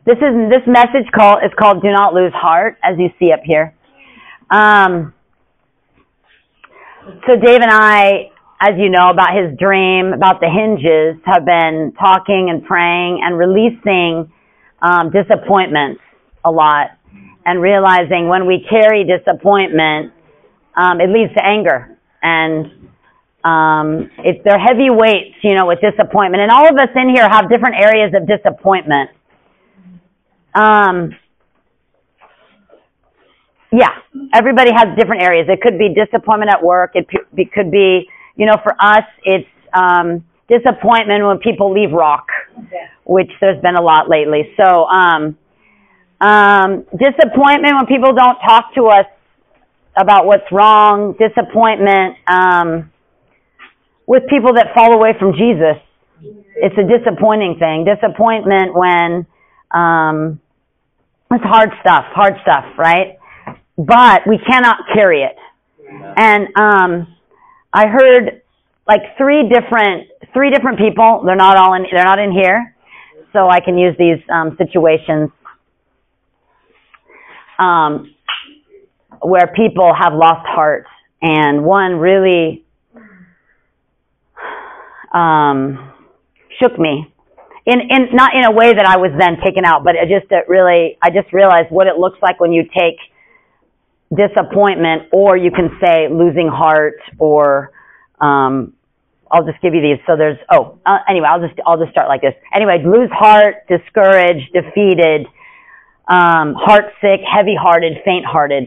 This message is called "Do Not Lose Heart," as you see up here. So Dave and I, as you know, about his dream, about the hinges, have been talking and praying and releasing disappointments a lot, and realizing when we carry disappointment, it leads to anger, and they're heavy weights, with disappointment. And all of us in here have different areas of disappointment. Everybody has different areas. It could be disappointment at work. It could be, for us, it's disappointment when people leave Rock, which there's been a lot lately. So disappointment when people don't talk to us about what's wrong. Disappointment with people that fall away from Jesus. It's a disappointing thing. Disappointment when it's hard stuff, right? But we cannot carry it. And I heard like three different people. They're not in here, so I can use these situations where people have lost heart, and one really shook me. Not in a way that I was then taken out, but I just realized what it looks like when you take disappointment, or you can say losing heart, or I'll just give you these. So there's anyway, I'll just start like this. Anyway, lose heart, discouraged, defeated, heart sick, heavy-hearted, faint-hearted.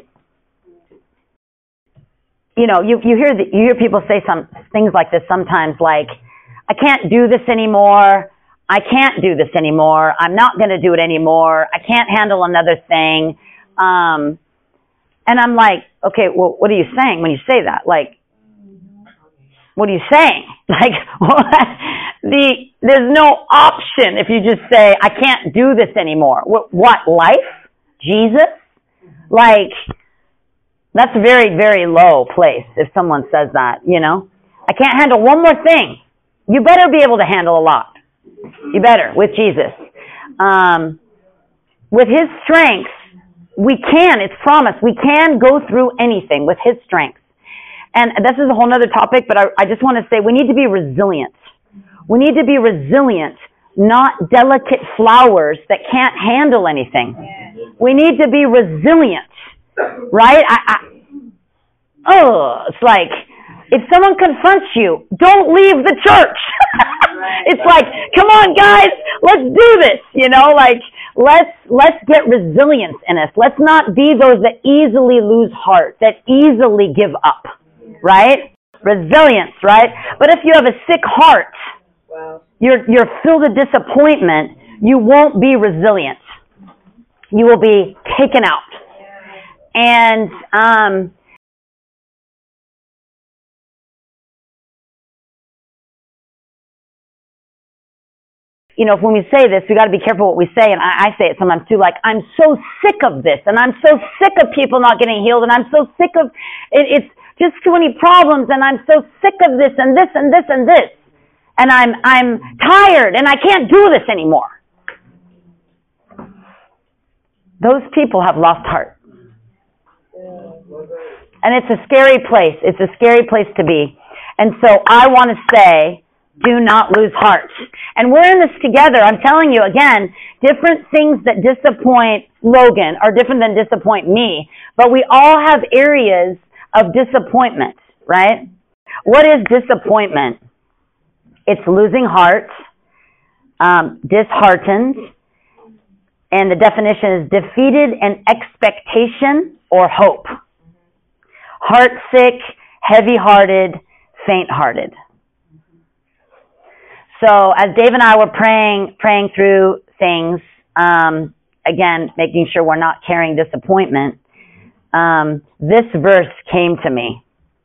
You hear people say some things like this sometimes, like, I can't do this anymore. I can't do this anymore. I'm not going to do it anymore. I can't handle another thing. And I'm like, okay, well, what are you saying when you say that? Like, what are you saying? Like, there's no option if you just say, I can't do this anymore. What, life? Jesus? Like, that's a very, very low place if someone says that, I can't handle one more thing. You better be able to handle a lot. You better, with Jesus. With his strength, we can, it's promised, we can go through anything with his strength. And this is a whole other topic, but I just want to say we need to be resilient. We need to be resilient, not delicate flowers that can't handle anything. We need to be resilient, right? It's like, if someone confronts you, don't leave the church. It's like, come on, guys, let's do this, let's get resilience in us. Let's not be those that easily lose heart, that easily give up, right? Resilience, right? But if you have a sick heart, you're filled with disappointment, you won't be resilient. You will be taken out. And, when we say this, we got to be careful what we say. And I say it sometimes too, like, I'm so sick of this, and I'm so sick of people not getting healed, and I'm so sick of it's just too many problems, and I'm so sick of this and this and this and this, and I'm tired, and I can't do this anymore. Those people have lost heart, and it's a scary place. It's a scary place to be. And so I want to say, do not lose heart. And we're in this together. I'm telling you, again, different things that disappoint Logan are different than disappoint me. But we all have areas of disappointment, right? What is disappointment? It's losing heart, disheartened, and the definition is defeated in expectation or hope. Heartsick, heavy-hearted, faint-hearted. So as Dave and I were praying through things, again, making sure we're not carrying disappointment, this verse came to me.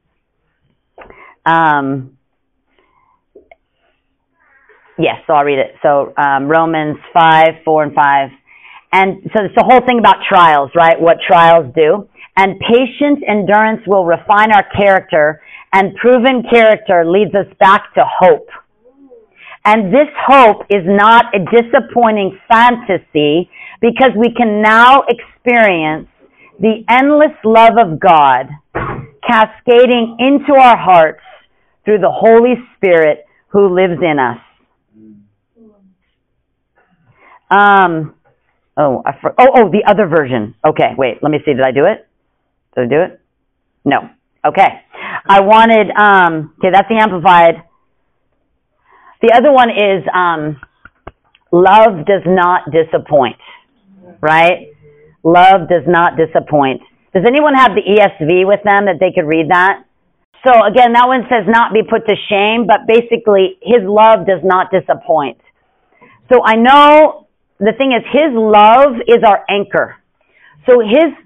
Yes, so I'll read it. So Romans 5:4 and 5. And so it's the whole thing about trials, right? What trials do. And patient endurance will refine our character, and proven character leads us back to hope. And this hope is not a disappointing fantasy because we can now experience the endless love of God cascading into our hearts through the Holy Spirit who lives in us. The other version. Okay, wait, let me see. Did I do it? Did I do it? No. Okay. I wanted, that's the Amplified. The other one is, love does not disappoint, right? Love does not disappoint. Does anyone have the ESV with them that they could read that? So again, that one says not be put to shame, but basically his love does not disappoint. So I know the thing is his love is our anchor. So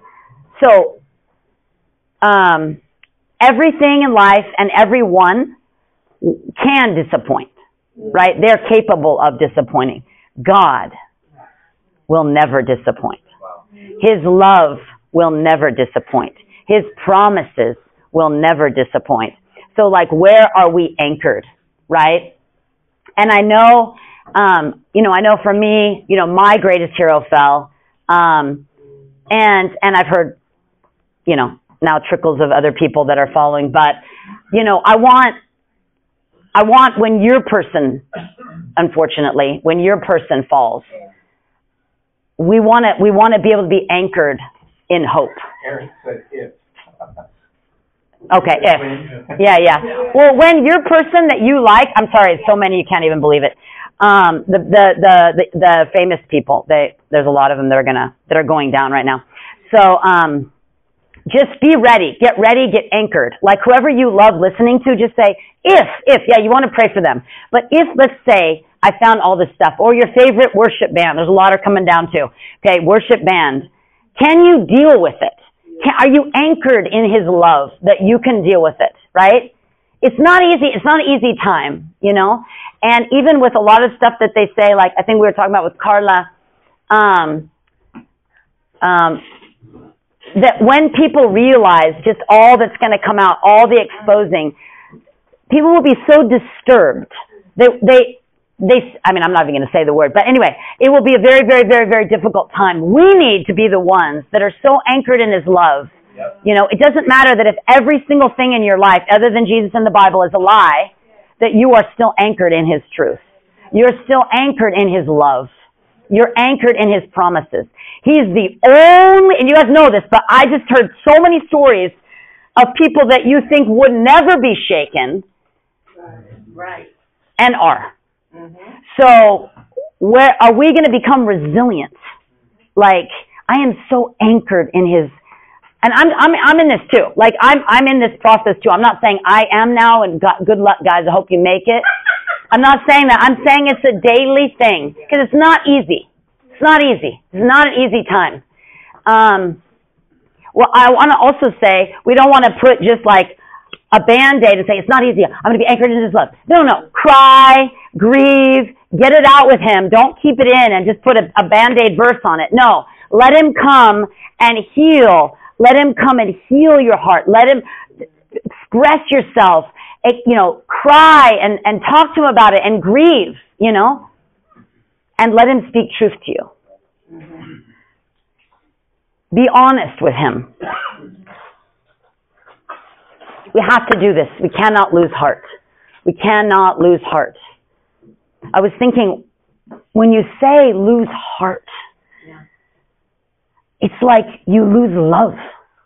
everything in life and everyone can disappoint, right? They're capable of disappointing. God will never disappoint. His love will never disappoint. His promises will never disappoint. So like, where are we anchored, right? And I know, I know for me, my greatest hero fell, and I've heard, now trickles of other people that are following, but, I want when your person, unfortunately, when your person falls, we want to be able to be anchored in hope. Eric said if. Okay, if. Yeah. Well, when your person that you like, I'm sorry, so many you can't even believe it. The famous people, there's a lot of them that are going down right now. So, just be ready, get anchored. Like whoever you love listening to, just say, you want to pray for them. But if, let's say, I found all this stuff, or your favorite worship band, there's a lot are coming down too. Okay, worship band. Can you deal with it? Are you anchored in his love that you can deal with it, right? It's not easy. It's not an easy time, And even with a lot of stuff that they say, like I think we were talking about with Carla, that when people realize just all that's going to come out, all the exposing, people will be so disturbed. I'm not even going to say the word, but anyway, it will be a very, very, very, very difficult time. We need to be the ones that are so anchored in his love. Yep. It doesn't matter that if every single thing in your life, other than Jesus and the Bible, is a lie, that you are still anchored in his truth. You're still anchored in his love. You're anchored in his promises. He's the only, and you guys know this, but I just heard so many stories of people that you think would never be shaken. Right. And are. Mm-hmm. So, where are we going to become resilient? Like, I am so anchored in his, and I'm in this too. Like, I'm in this process too. I'm not saying I am now, and good luck, guys. I hope you make it. I'm not saying that. I'm saying it's a daily thing because it's not easy. It's not easy. It's not an easy time. Well, I want to also say we don't want to put just like a Band-Aid and say, it's not easy. I'm going to be anchored in his love. No. Cry, grieve, get it out with him. Don't keep it in and just put a Band-Aid verse on it. No. Let him come and heal. Let him come and heal your heart. Let him express yourself. Cry and talk to him about it and grieve, and let him speak truth to you. Mm-hmm. Be honest with him. We have to do this. We cannot lose heart. We cannot lose heart. I was thinking, when you say lose heart, it's like you lose love.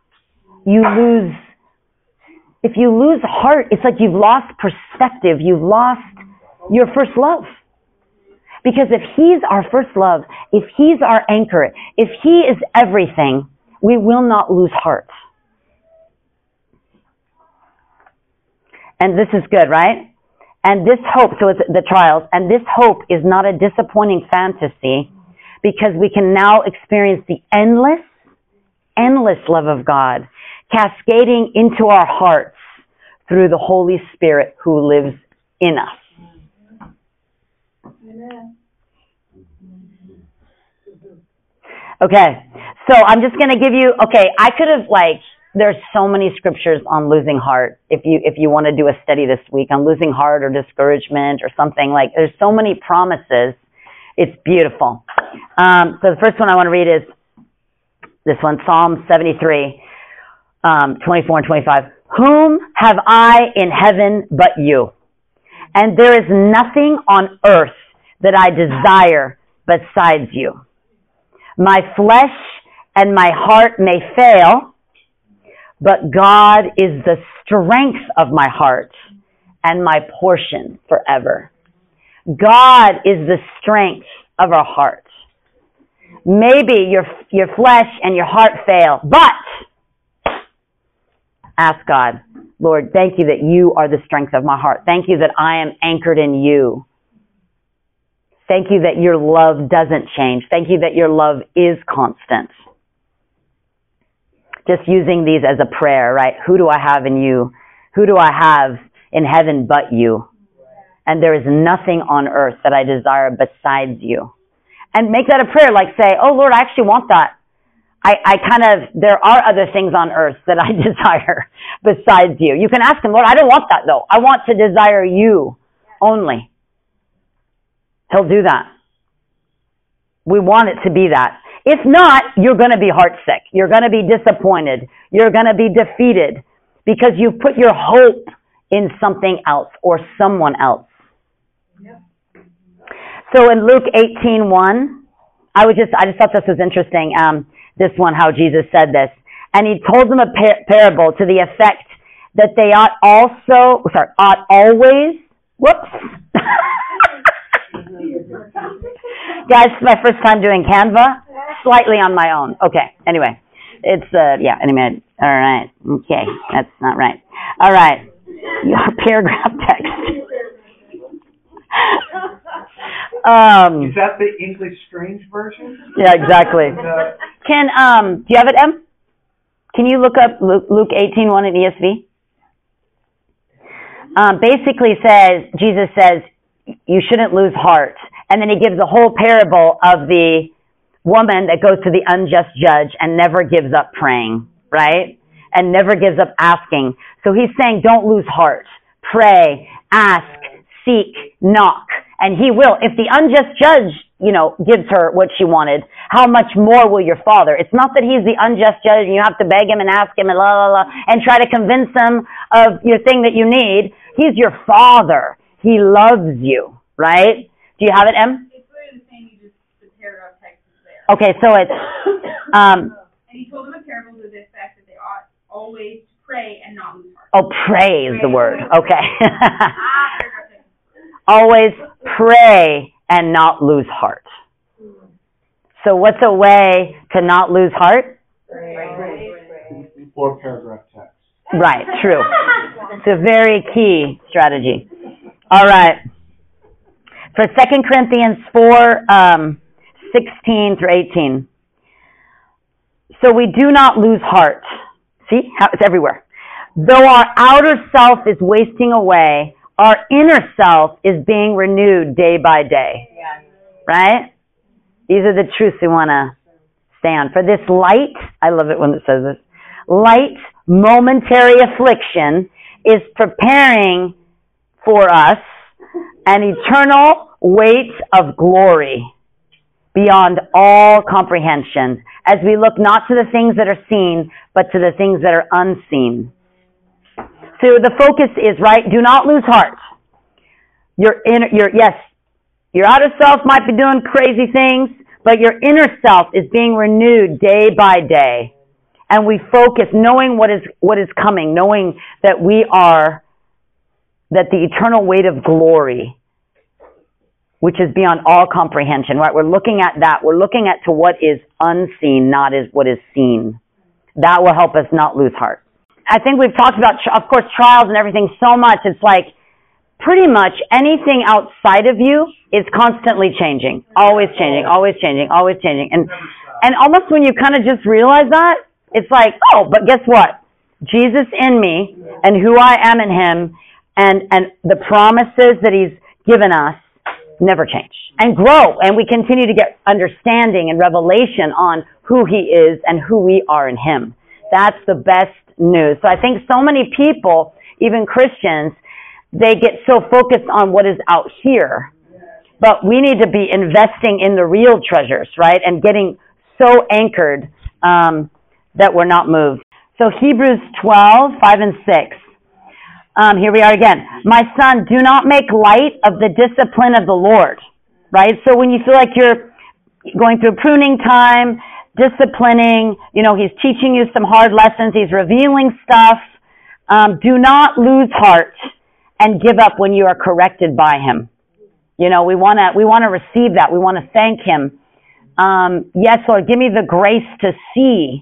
If you lose heart, it's like you've lost perspective. You've lost your first love. Because if he's our first love, if he's our anchor, if he is everything, we will not lose heart. And this is good, right? And this hope, so it's the trials, and this hope is not a disappointing fantasy because we can now experience the endless love of God cascading into our hearts through the Holy Spirit who lives in us. Amen. Okay, so I'm just going to give you, I could have There's so many scriptures on losing heart. If you want to do a study this week on losing heart or discouragement or something, like there's so many promises. It's beautiful. So the first one I want to read is this one, Psalm 73, 24 and 25. Whom have I in heaven but you? And there is nothing on earth that I desire besides you. My flesh and my heart may fail, but God is the strength of my heart and my portion forever. God is the strength of our heart. Maybe your flesh and your heart fail, but ask God, Lord, thank you that you are the strength of my heart. Thank you that I am anchored in you. Thank you that your love doesn't change. Thank you that your love is constant. Just using these as a prayer, right? Who do I have in you? Who do I have in heaven but you? And there is nothing on earth that I desire besides you. And make that a prayer, like say, oh Lord, I actually want that. There are other things on earth that I desire besides you. You can ask him, Lord, I don't want that though. I want to desire you only. He'll do that. We want it to be that. If not, you're going to be heartsick. You're going to be disappointed. You're going to be defeated because you've put your hope in something else or someone else. Yep. So in Luke 18:1, I just thought this was interesting. This one, how Jesus said this, and he told them a parable to the effect that they ought always. Whoops. Guys, it's my first time doing Canva. Slightly on my own. Okay. Anyway, it's anyway. All right. Okay, that's not right. All right. Your paragraph text. Is that the English Strange Version? Yeah, exactly. Do you have it, Em? Can you look up Luke 18:1 in ESV? Basically Jesus says, you shouldn't lose heart. And then he gives the whole parable of the woman that goes to the unjust judge and never gives up praying, right? And never gives up asking. So he's saying, don't lose heart. Pray, ask, seek, knock, and he will. If the unjust judge, gives her what she wanted, how much more will your Father? It's not that he's the unjust judge and you have to beg him and ask him and and try to convince him of your thing that you need. He's your Father. He loves you, right? Do you have it, Em? It's literally the same, you just, the paragraph text is there. Okay, so it's, And he told them a parable to the effect that they ought always to pray and not lose heart. oh, pray is the word. Okay. Always pray and not lose heart. So what's a way to not lose heart? Or paragraph text. Right, true. It's a very key strategy. All right. For 2 Corinthians 4, 16 through 18. So we do not lose heart. See how it's everywhere. Though our outer self is wasting away, our inner self is being renewed day by day. Right? These are the truths we want to stay on. For this light, I love it when it says this, light momentary affliction is preparing for us an eternal weight of glory beyond all comprehension, as we look not to the things that are seen, but to the things that are unseen. So the focus is, right, do not lose heart. Your outer self might be doing crazy things, but your inner self is being renewed day by day. And we focus, knowing what is coming, knowing that that the eternal weight of glory, which is beyond all comprehension, right? We're looking at that. We're looking at to what is unseen, not as what is seen. That will help us not lose heart. I think we've talked about, of course, trials and everything so much. It's like pretty much anything outside of you is constantly changing, always changing, always changing, always changing. And almost when you kind of just realize that, it's like, oh, but guess what? Jesus in me and who I am in him and the promises that he's given us never change and grow. And we continue to get understanding and revelation on who he is and who we are in him. That's the best news. So I think so many people, even Christians, they get so focused on what is out here. But we need to be investing in the real treasures, right? And getting so anchored that we're not moved. So Hebrews 12, 5 and 6. Here we are again. My son, do not make light of the discipline of the Lord, right? So when you feel like you're going through pruning time, disciplining, he's teaching you some hard lessons, he's revealing stuff, do not lose heart and give up when you are corrected by him. We want to receive that. We want to thank him. Yes, Lord, give me the grace to see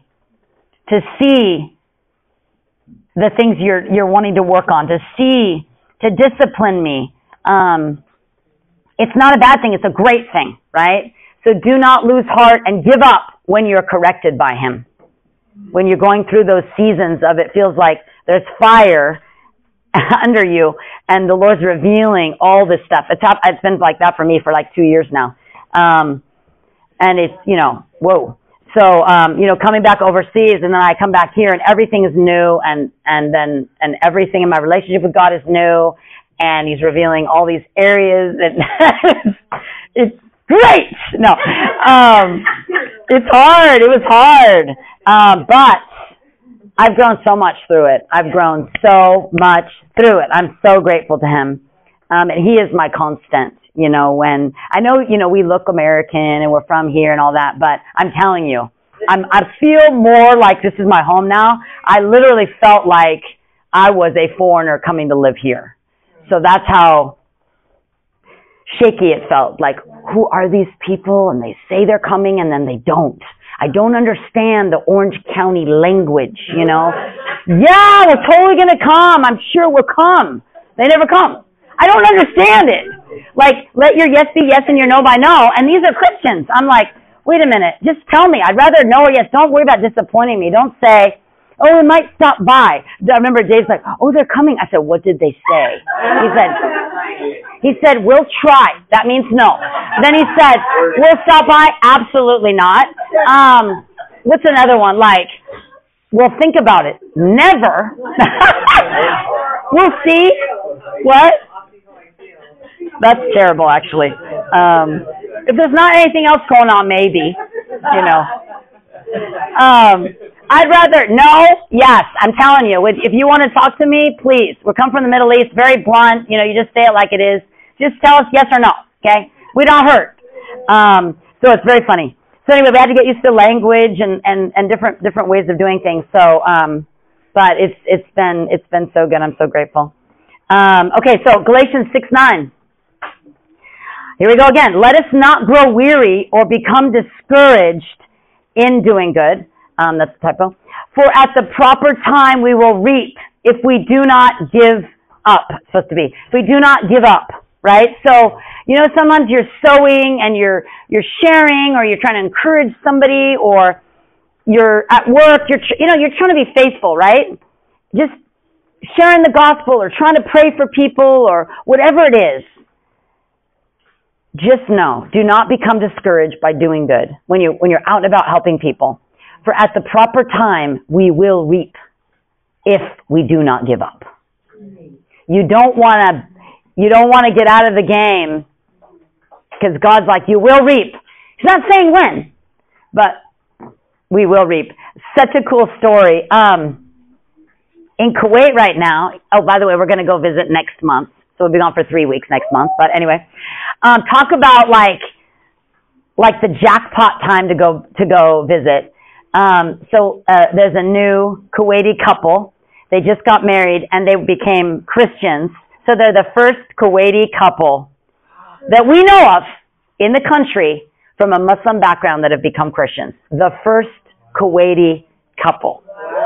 the things you're wanting to work on, to discipline me. It's not a bad thing. It's a great thing, right? So do not lose heart and give up when you're corrected by him. When you're going through those seasons of it feels like there's fire under you and the Lord's revealing all this stuff. It's been like that for me for like 2 years now. And it's, whoa. So, coming back overseas and then I come back here and everything is new and everything in my relationship with God is new and he's revealing all these areas and it's great. No, it's hard. It was hard. But I've grown so much through it. I've grown so much through it. I'm so grateful to him. And he is my constant. When I know, we look American and we're from here and all that, but I'm telling you, I feel more like this is my home now. I literally felt like I was a foreigner coming to live here. So that's how shaky it felt. Like, who are these people? And they say they're coming and then they don't. I don't understand the Orange County language, Yeah, we're totally going to come. I'm sure we'll come. They never come. I don't understand it. Like, let your yes be yes and your no by no. And these are Christians. I'm like, wait a minute. Just tell me. I'd rather no or yes. Don't worry about disappointing me. Don't say, oh, we might stop by. I remember Dave's like, oh, they're coming. I said, what did they say? He said, we'll try. That means no. Then he said, we'll stop by. Absolutely not. What's another one? Like, well, think about it. Never. We'll see. What? That's terrible, actually. If there's not anything else going on, maybe, I'd rather, no, yes, I'm telling you, if you want to talk to me, please. We come from the Middle East, very blunt, you just say it like it is. Just tell us yes or no, okay? We don't hurt. So it's very funny. So anyway, we had to get used to language and different ways of doing things. So, but it's been so good. I'm so grateful. Okay, so Galatians 6:9. Here we go again. Let us not grow weary or become discouraged in doing good. That's a typo. For at the proper time we will reap if we do not give up. It's supposed to be. If we do not give up, right? So, sometimes you're sowing and you're sharing or you're trying to encourage somebody or you're at work, you're trying to be faithful, right? Just sharing the gospel or trying to pray for people or whatever it is. Just know, do not become discouraged by doing good when you're out and about helping people. For at the proper time, we will reap if we do not give up. You don't want to get out of the game because God's like, you will reap. He's not saying when, but we will reap. Such a cool story. In Kuwait right now, oh, by the way, we're going to go visit next month. So we'll be gone for 3 weeks next month. But anyway, talk about like the jackpot time to go visit. So there's a new Kuwaiti couple. They just got married and they became Christians. So they're the first Kuwaiti couple that we know of in the country from a Muslim background that have become Christians. The first Kuwaiti couple.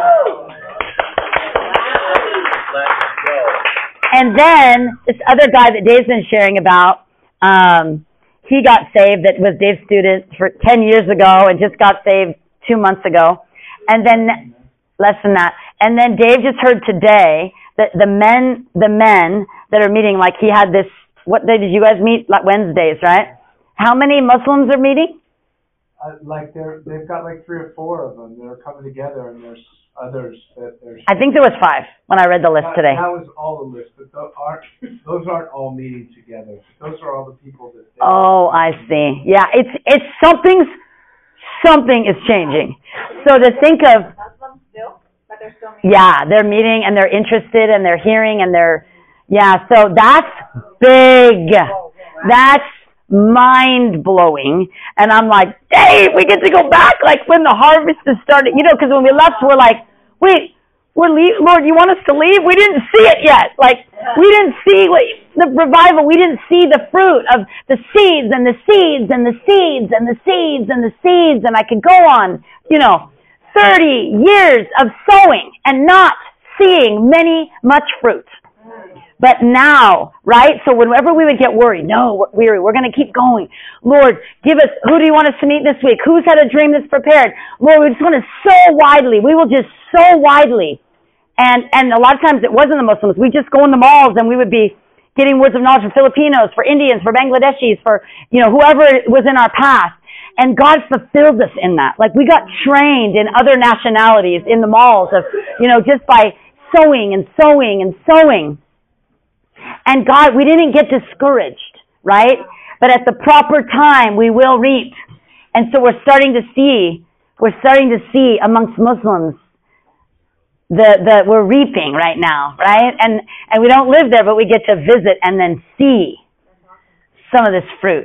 And then this other guy that Dave's been sharing about, he got saved, that was Dave's student for 10 years ago and just got saved 2 months ago. And then, less than that. And then Dave just heard today that the men that are meeting, like he had this, what day did you guys meet? Like Wednesdays, right? How many Muslims are meeting? like they've got like 3 or 4 of them that are coming together, and there's others that there's. I think there was 5 when I read the list today. That was all the list, but those aren't all meeting together. Those are all the people that. Oh, I see. Yeah, it's something is changing. So to think of. Yeah, they're meeting and they're interested and they're hearing and so that's big. That's mind-blowing. And I'm like, Dave, we get to go back like when the harvest is started. You know, because when we left, we're like, wait, Lord, you want us to leave? We didn't see it yet. Like, we didn't see the revival. We didn't see the fruit of the seeds and the seeds and the seeds and the seeds and the seeds. And I could go on, 30 years of sowing and not seeing much fruit. But now, right? So whenever we would get worried, no, we're going to keep going. Lord, give us, who do you want us to meet this week? Who's had a dream that's prepared? Lord, we just want to sow widely. We will just sow widely. And a lot of times it wasn't the Muslims. We just go in the malls and we would be getting words of knowledge for Filipinos, for Indians, for Bangladeshis, for, whoever was in our path. And God fulfilled us in that. Like we got trained in other nationalities in the malls of, just by sowing and sowing and sowing. And God, we didn't get discouraged, right? But at the proper time, we will reap. And so we're starting to see amongst Muslims, we're reaping right now, right? And we don't live there, but we get to visit and then see some of this fruit.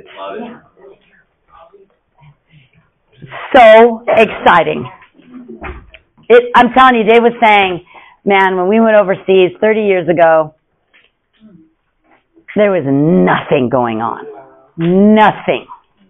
So exciting. I'm telling you, Dave was saying, man, when we went overseas 30 years ago, there was nothing going on. Nothing.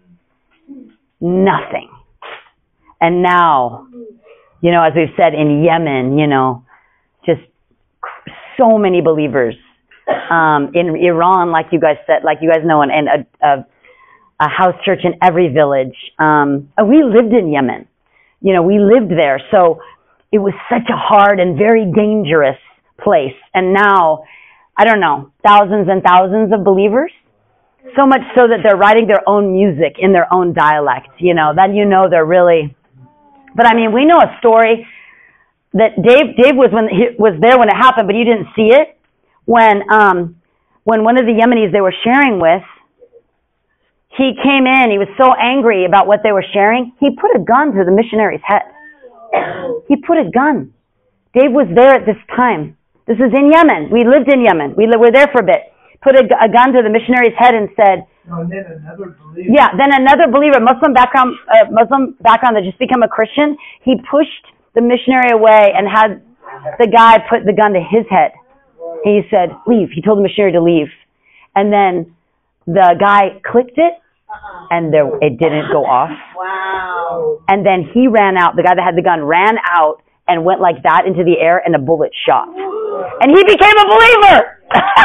And now, as we've said in Yemen, just so many believers. In Iran, like you guys know, and a house church in every village. We lived in Yemen. We lived there. So it was such a hard and very dangerous place. And now, I don't know, thousands and thousands of believers. So much so that they're writing their own music in their own dialect. Then they're really. But I mean, we know a story that Dave was there when it happened, but you didn't see it. When one of the Yemenis they were sharing with, he came in, he was so angry about what they were sharing, he put a gun to the missionary's head. He put a gun. Dave was there at this time. This is in Yemen. We lived in Yemen. We were there for a bit. Put a gun to the missionary's head and said, and then another believer. Yeah, then another believer, Muslim background that just become a Christian, he pushed the missionary away and had the guy put the gun to his head. He said, leave. He told the missionary to leave. And then the guy clicked it, and it didn't go off. Wow. And then he ran out. The guy that had the gun ran out and went like that into the air, and a bullet shot. And he became a believer.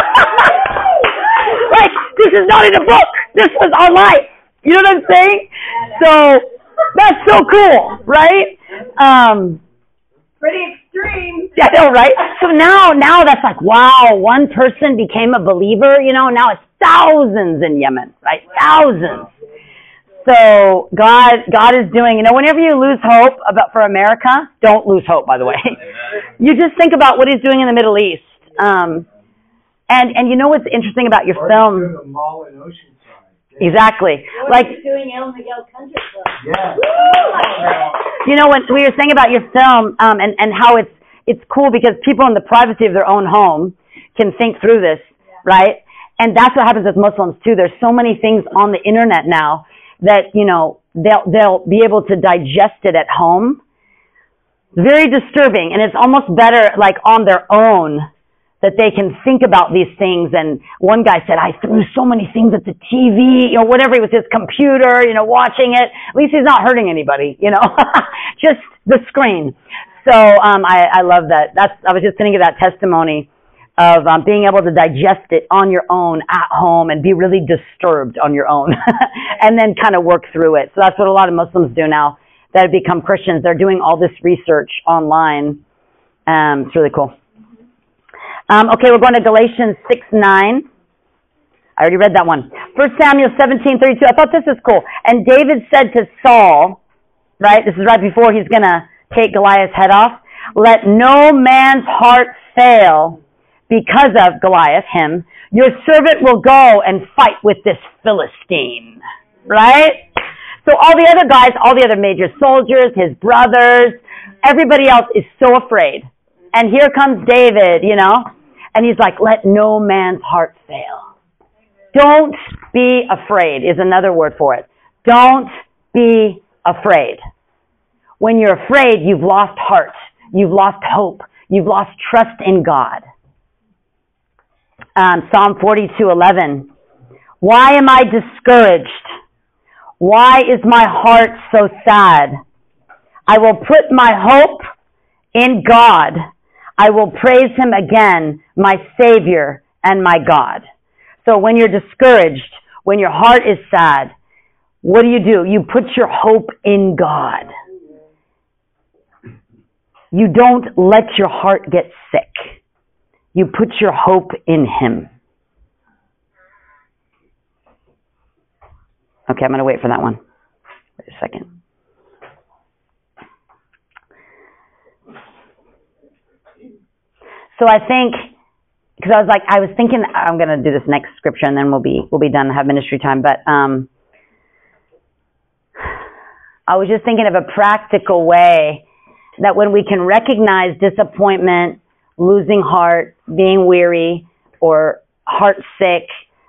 Like, this is not in a book. This was our life. You know what I'm saying? So, that's so cool, right? Pretty extreme. Yeah, I know, right? So now that's like, wow, one person became a believer, now it's thousands in Yemen, right? Thousands. So God is doing, whenever you lose hope for America, don't lose hope, by the way. You just think about what he's doing in the Middle East. And you know what's interesting about your film? The mall in Oceanside. Exactly. What are you doing El Miguel Country Club? Yeah. When we were saying about your film, and how it's cool because people in the privacy of their own home can think through this, right? And that's what happens with Muslims too. There's so many things on the internet now that, they'll be able to digest it at home. Very disturbing. And it's almost better like on their own that they can think about these things. And one guy said, I threw so many things at the TV, whatever, it was his computer, watching it. At least he's not hurting anybody, just the screen. So, I love that. I was just thinking of that testimony of being able to digest it on your own at home and be really disturbed on your own and then kind of work through it. So that's what a lot of Muslims do now that have become Christians. They're doing all this research online. It's really cool. Okay, we're going to Galatians 6:9. I already read that one. 1 Samuel 17:32. I thought this is cool. And David said to Saul, right? This is right before he's going to take Goliath's head off. Let no man's heart fail because of Goliath, him. Your servant will go and fight with this Philistine. Right? So all the other guys, all the other major soldiers, his brothers, everybody else is so afraid. And here comes David, you know, and he's like, let no man's heart fail. Don't be afraid is another word for it. Don't be afraid. When you're afraid, you've lost heart. You've lost hope. You've lost trust in God. Psalm 42:11. Why am I discouraged? Why is my heart so sad? I will put my hope in God. I will praise him again, my Savior and my God. So when you're discouraged, when your heart is sad, what do? You put your hope in God. You don't let your heart get sick. You put your hope in him. Okay, I'm going to wait for that one. Wait a second. So I think, because I was thinking, I'm going to do this next scripture and then we'll be done and have ministry time. But I was just thinking of a practical way that when we can recognize disappointment, losing heart, being weary, or heart sick,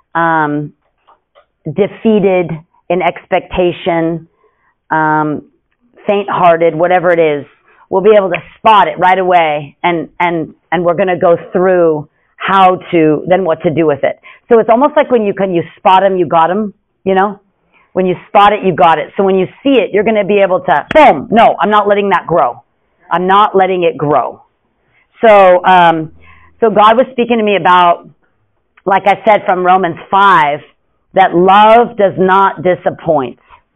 defeated in expectation, faint-hearted, whatever it is, we'll be able to spot it right away, and we're going to go through what to do with it. So it's almost like when you spot them, you got them, you know? When you spot it, you got it. So when you see it, you're going to be able to, boom, no, I'm not letting that grow. I'm not letting it grow. So God was speaking to me about, like I said, from Romans 5, that love does not disappoint.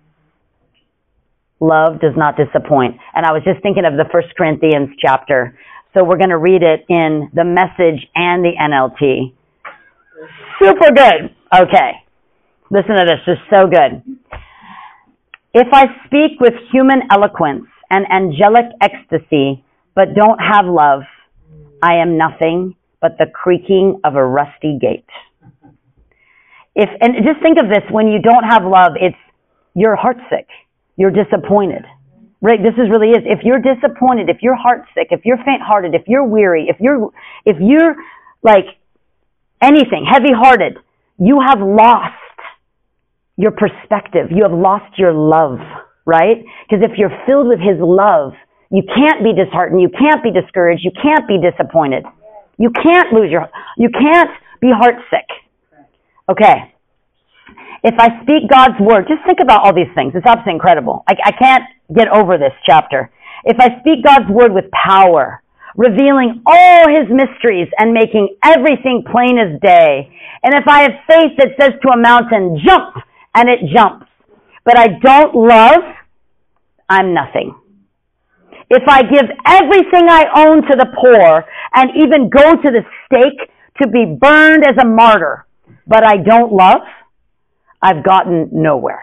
Love does not disappoint. And I was just thinking of the 1 Corinthians chapter. So we're going to read it in the Message and the NLT. Super good. Okay. Listen to this. This is so good. If I speak with human eloquence and angelic ecstasy, but don't have love, I am nothing but the creaking of a rusty gate. And just think of this, when you don't have love, you're heartsick. You're disappointed. Right? This really is. If you're disappointed, if you're heartsick, if you're faint-hearted, if you're weary, if you're like anything, heavy-hearted, you have lost your perspective. You have lost your love, right? Because if you're filled with his love, you can't be disheartened. You can't be discouraged. You can't be disappointed. You can't you can't be heartsick. Okay. If I speak God's word, just think about all these things. It's absolutely incredible. I can't get over this chapter. If I speak God's word with power, revealing all his mysteries and making everything plain as day, and if I have faith that says to a mountain, jump, and it jumps, but I don't love, I'm nothing. If I give everything I own to the poor and even go to the stake to be burned as a martyr, but I don't love, I've gotten nowhere.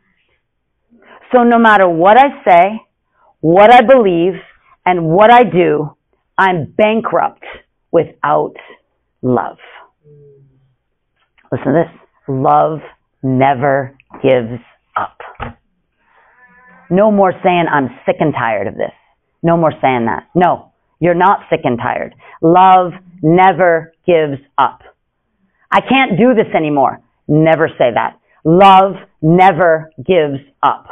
So no matter what I say, what I believe, and what I do, I'm bankrupt without love. Listen to this. Love never gives up. No more saying, I'm sick and tired of this. No more saying that. No, you're not sick and tired. Love never gives up. I can't do this anymore. Never say that. Love never gives up.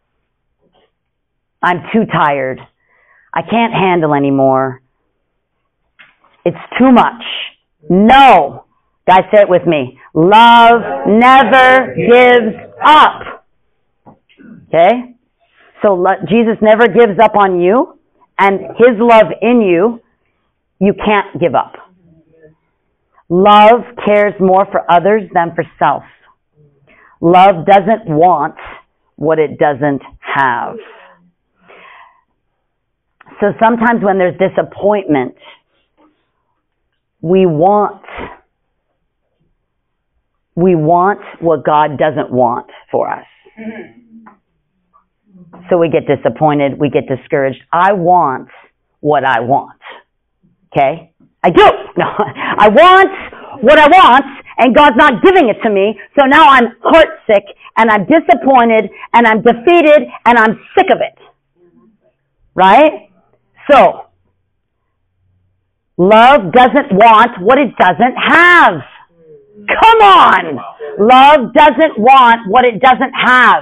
I'm too tired. I can't handle anymore. It's too much. No. Guys, say it with me. Love never gives up. Okay? So Jesus never gives up on you, and his love in you, you can't give up. Love cares more for others than for self. Love doesn't want what it doesn't have. So sometimes when there's disappointment, we want we want what God doesn't want for us. So we get disappointed, we get discouraged. I want what I want. Okay? I do. No, I want what I want, and God's not giving it to me. So now I'm heartsick, and I'm disappointed, and I'm defeated, and I'm sick of it. Right? So, love doesn't want what it doesn't have. Come on! Love doesn't want what it doesn't have.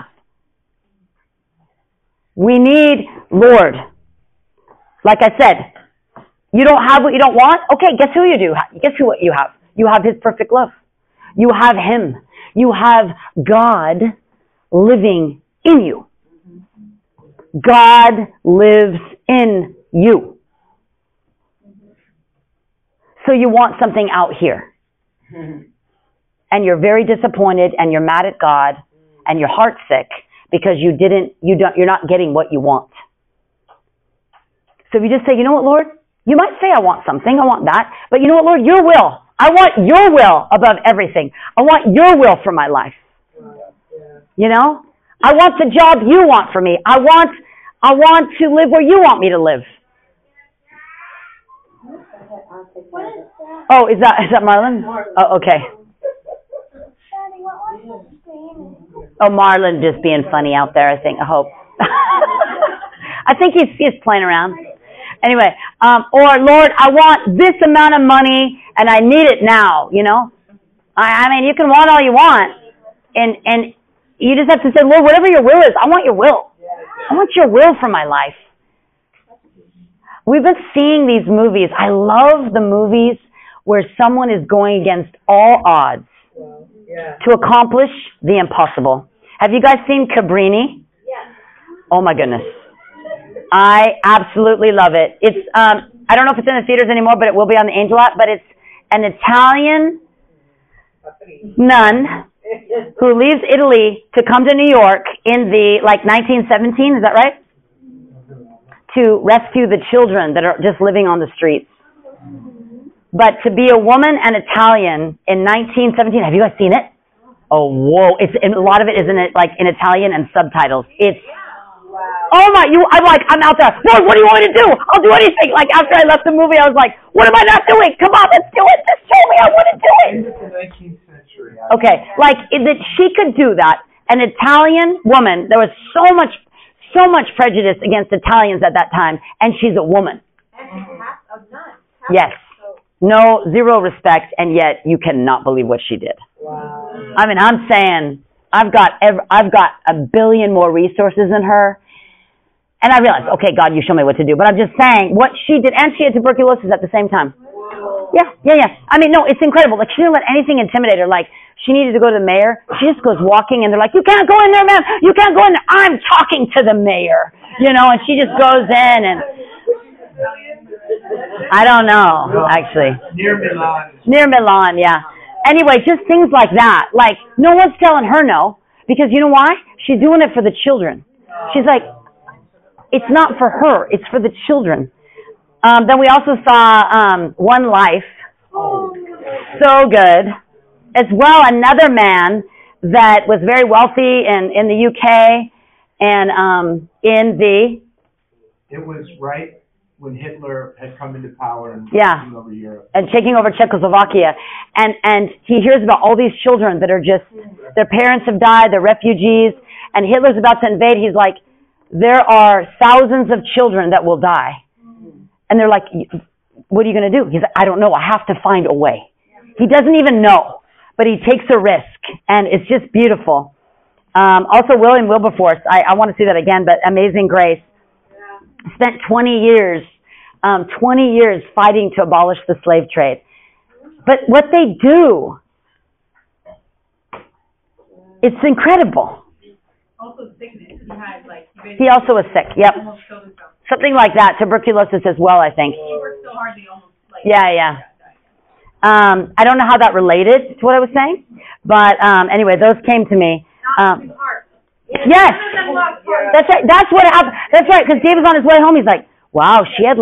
We need, Lord, like I said, you don't have what you don't want? Okay, guess who you do? Guess what you have? You have His perfect love. You have Him. You have God living in you. God lives in you. So you want something out here. And you're very disappointed and you're mad at God and your heart's sick because you're not getting what you want. So if you just say, you know what, Lord? You might say, I want something, I want that. But you know what, Lord? Your will. I want your will above everything. I want your will for my life. You know? I want the job you want for me. I want to live where you want me to live. Oh, is that Marlon? Oh, okay. Oh, Marlon just being funny out there, I think. I hope. I think he's playing around. Anyway, or Lord, I want this amount of money and I need it now, you know? I mean, you can want all you want. And you just have to say, Lord, whatever your will is, I want your will. I want your will for my life. We've been seeing these movies. I love the movies where someone is going against all odds to accomplish the impossible. Have you guys seen Cabrini? Yes. Oh my goodness. I absolutely love it. It's I don't know if it's in the theaters anymore, but it will be on the Angel app, but it's an Italian nun who leaves Italy to come to New York in the 1917, is that right? To rescue the children that are just living on the streets. But to be a woman and Italian in 1917, have you guys seen it? Oh, whoa. A lot of it is in Italian and subtitles. It's, oh my, I'm out there. Lord, what do you want me to do? I'll do anything. Like after I left the movie, I was like, what am I not doing? Come on, let's do it. Just show me I want to do it. It's the 19th century. Okay, that she could do that. An Italian woman, there was so much prejudice against Italians at that time, and she's a woman. And half of none. Yes. No, zero respect, and yet you cannot believe what she did. Wow. I mean, I'm saying I've got a billion more resources than her, and I realized, okay, God, you show me what to do. But I'm just saying what she did, and she had tuberculosis at the same time. Whoa. Yeah. I mean, no, it's incredible. Like she didn't let anything intimidate her. Like she needed to go to the mayor. She just goes walking, and they're like, "You can't go in there, man. You can't go in there. I'm talking to the mayor." You know, and she just goes in and. I don't know, actually. Near Milan. Near Milan, yeah. Anyway, just things like that. Like, no one's telling her no. Because you know why? She's doing it for the children. She's like, it's not for her. It's for the children. Then we also saw One Life. So good. As well, another man that was very wealthy in the UK and It was right when Hitler had come into power and taking over Europe. And taking over Czechoslovakia. And he hears about all these children that are just, their parents have died, they're refugees, and Hitler's about to invade. He's like, there are thousands of children that will die. And they're like, what are you going to do? He's like, I don't know. I have to find a way. He doesn't even know, but he takes a risk, and it's just beautiful. Also, William Wilberforce, I want to see that again, but Amazing Grace. Spent 20 years fighting to abolish the slave trade. But what they do, it's incredible. Also sickness. He also was sick, yep. Almost killed himself. Something like that, tuberculosis as well, I think. He worked so hard that he almost Yeah. I don't know how that related to what I was saying, but anyway, those came to me. Yes, that's right. That's what happened. That's right, because Dave was on his way home. He's like, wow, she had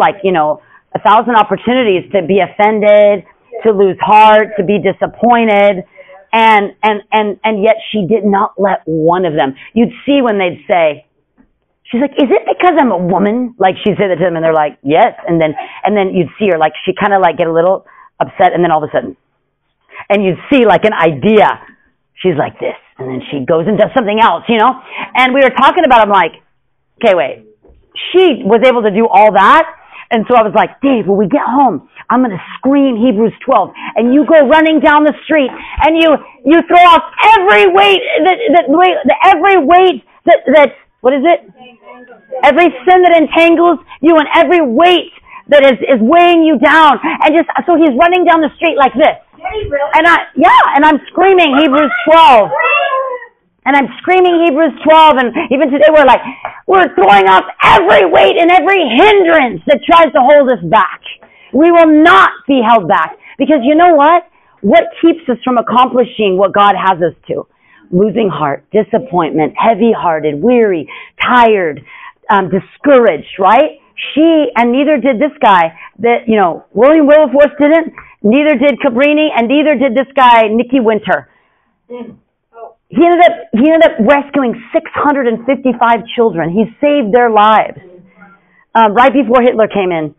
1,000 opportunities to be offended, to lose heart, to be disappointed, And yet she did not let one of them. You'd see when they'd say, she's like, is it because I'm a woman? Like she'd say that to them and they're like, yes. And then you'd see her like, she kind of like get a little upset and then all of a sudden, and you'd see like an idea. She's like this. And then she goes and does something else, you know? And we were talking about, I'm like, okay, wait. She was able to do all that. And so I was like, Dave, when we get home, I'm going to scream Hebrews 12. And you go running down the street and you throw off every weight, every weight that, what is it? Every sin that entangles you and every weight that is weighing you down. And just, so he's running down the street like this. And I'm screaming Hebrews 12. And I'm screaming Hebrews 12, and even today we're throwing off every weight and every hindrance that tries to hold us back. We will not be held back. Because you know what? What keeps us from accomplishing what God has us to? Losing heart, disappointment, heavy-hearted, weary, tired, discouraged, right? And neither did this guy, William Wilberforce didn't, neither did Cabrini, and neither did this guy, Nicky Winter. He ended up rescuing 655 children. He saved their lives right before Hitler came in.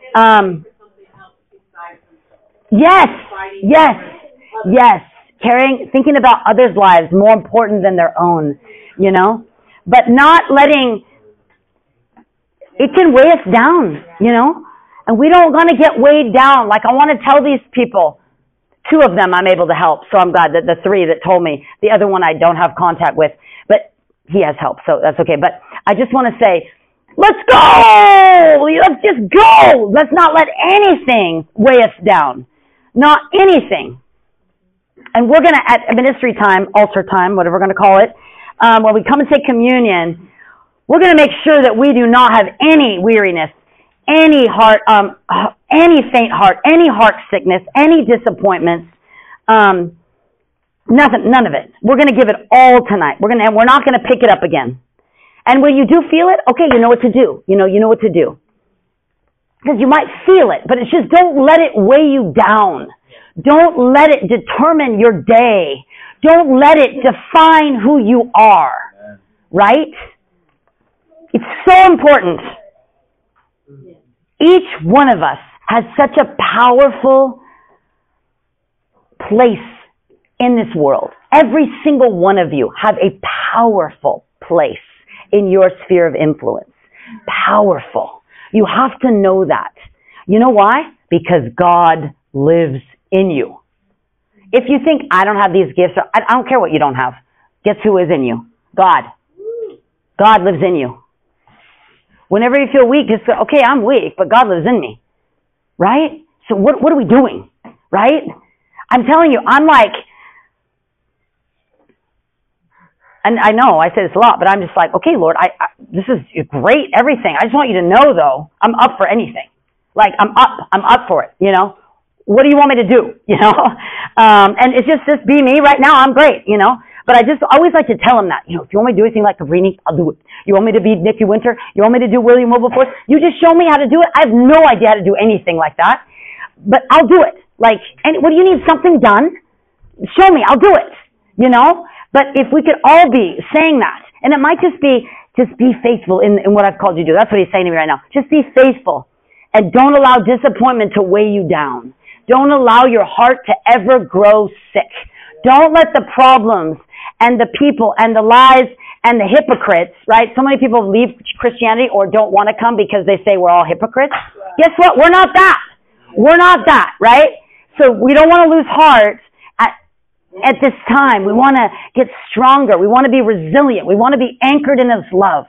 Yes. Thinking about others' lives more important than their own, But not letting it can weigh us down, And we don't want to get weighed down. Like I want to tell these people. 2 of them I'm able to help, so I'm glad that the 3 that told me. The other one I don't have contact with, but he has help, so that's okay. But I just want to say, let's go! Let's just go! Let's not let anything weigh us down. Not anything. And we're going to, at ministry time, altar time, whatever we're going to call it, when we come and take communion, we're going to make sure that we do not have any weariness, any heart, any faint heart, any heart sickness, any disappointments, nothing, none of it. We're going to give it all tonight. We're not going to pick it up again. And when you do feel it, okay, you know what to do. You know what to do. Because you might feel it, but it's just don't let it weigh you down. Don't let it determine your day. Don't let it define who you are. Right? It's so important. Each one of us has such a powerful place in this world. Every single one of you have a powerful place in your sphere of influence. Powerful. You have to know that. You know why? Because God lives in you. If you think, I don't have these gifts, I don't care what you don't have. Guess who is in you? God. God lives in you. Whenever you feel weak, just say, okay, I'm weak, but God lives in me. Right? So what are we doing? Right? I'm telling you, I'm like, and I know I say this a lot, but I'm just like, okay, Lord, this is great, everything. I just want you to know, though, I'm up for anything. Like, I'm up for it, What do you want me to do, And it's just be me right now, I'm great, But I just always like to tell him that, if you want me to do anything like Cabrini, I'll do it. You want me to be Nicky Winter? You want me to do William Wilberforce? You just show me how to do it. I have no idea how to do anything like that, but I'll do it. Like, and what do you need something done? Show me, I'll do it, But if we could all be saying that, and it might just be faithful in what I've called you to do. That's what he's saying to me right now. Just be faithful and don't allow disappointment to weigh you down. Don't allow your heart to ever grow sick. Don't let the problems and the people and the lies and the hypocrites, right? So many people leave Christianity or don't want to come because they say we're all hypocrites. Guess what? We're not that. We're not that, right? So we don't want to lose heart at this time. We want to get stronger. We want to be resilient. We want to be anchored in His love.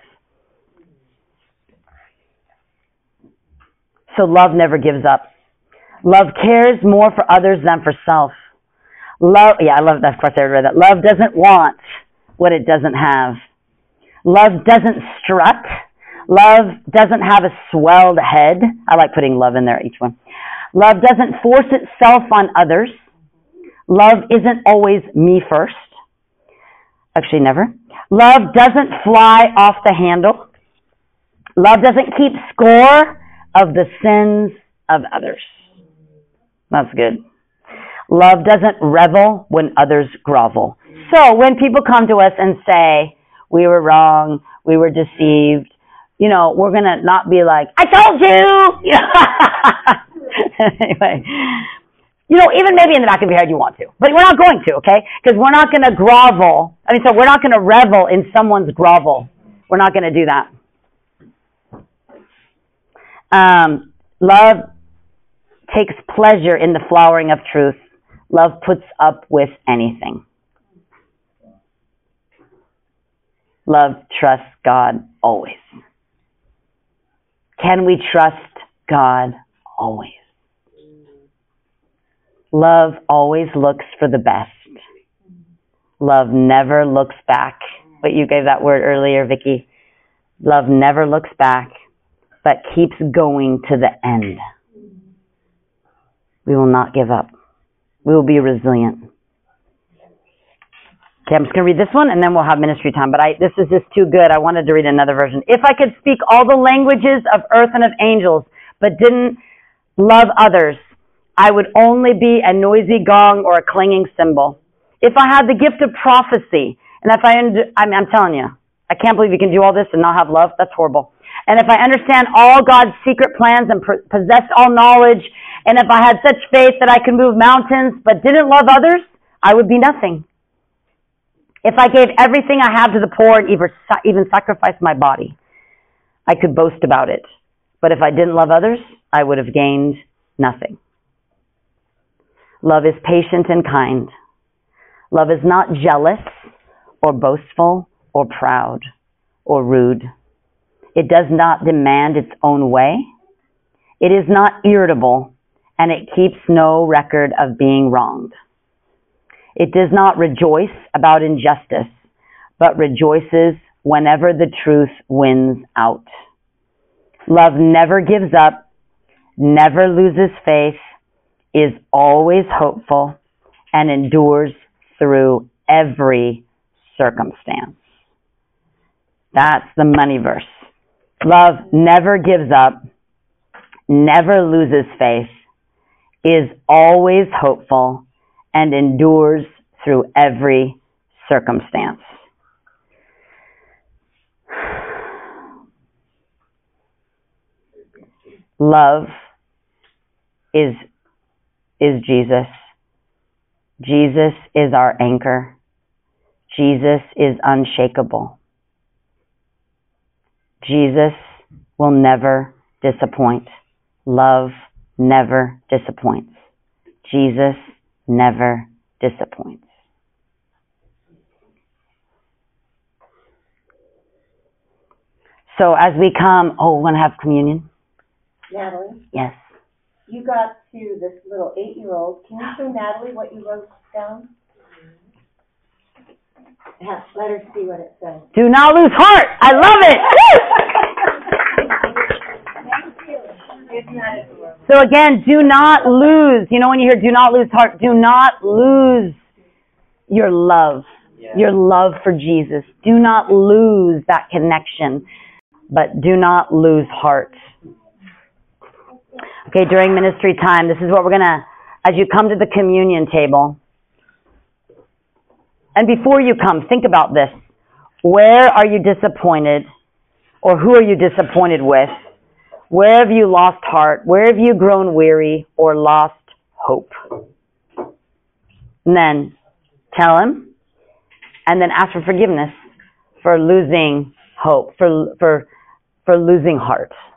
So love never gives up. Love cares more for others than for self. Love, I love that. Of course, I read that. Love doesn't want what it doesn't have. Love doesn't strut. Love doesn't have a swelled head. I like putting love in there, each one. Love doesn't force itself on others. Love isn't always me first. Actually, never. Love doesn't fly off the handle. Love doesn't keep score of the sins of others. That's good. Love doesn't revel when others grovel. So when people come to us and say, we were wrong, we were deceived, we're going to not be like, I told you! Anyway, even maybe in the back of your head you want to, but we're not going to, okay? Because we're not going to grovel. We're not going to revel in someone's grovel. We're not going to do that. Love takes pleasure in the flowering of truth. Love puts up with anything. Love trusts God always. Can we trust God always? Love always looks for the best. Love never looks back. But you gave that word earlier, Vicki. Love never looks back, but keeps going to the end. We will not give up. We will be resilient. Okay, I'm just going to read this one, and then we'll have ministry time. But this is just too good. I wanted to read another version. If I could speak all the languages of earth and of angels, but didn't love others, I would only be a noisy gong or a clanging cymbal. If I had the gift of prophecy, and if I'm telling you, I can't believe you can do all this and not have love. That's horrible. And if I understand all God's secret plans and possess all knowledge, and if I had such faith that I could move mountains but didn't love others, I would be nothing. If I gave everything I have to the poor and even sacrificed my body, I could boast about it. But if I didn't love others, I would have gained nothing. Love is patient and kind. Love is not jealous or boastful or proud or rude. It does not demand its own way. It is not irritable, and it keeps no record of being wronged. It does not rejoice about injustice, but rejoices whenever the truth wins out. Love never gives up, never loses faith, is always hopeful, and endures through every circumstance. That's the money verse. Love never gives up, never loses faith, is always hopeful, and endures through every circumstance. Love is Jesus. Jesus is our anchor. Jesus is unshakable. Jesus will never disappoint. Love never disappoints. Jesus never disappoints. So as we come, we're going to have communion. Natalie, Yes. you got to this little 8-year-old. Can you show Natalie what you wrote down? Let her see what it says. Do not lose heart. I love it. Thank you. Isn't that adorable? So again, do not lose. When you hear do not lose heart, do not lose your love. Yeah. Your love for Jesus. Do not lose that connection, but do not lose heart. Okay, during ministry time, this is what we're going to, as you come to the communion table, and before you come, think about this. Where are you disappointed, or who are you disappointed with? Where have you lost heart? Where have you grown weary or lost hope? And then tell him, and then ask for forgiveness for losing hope, for losing heart.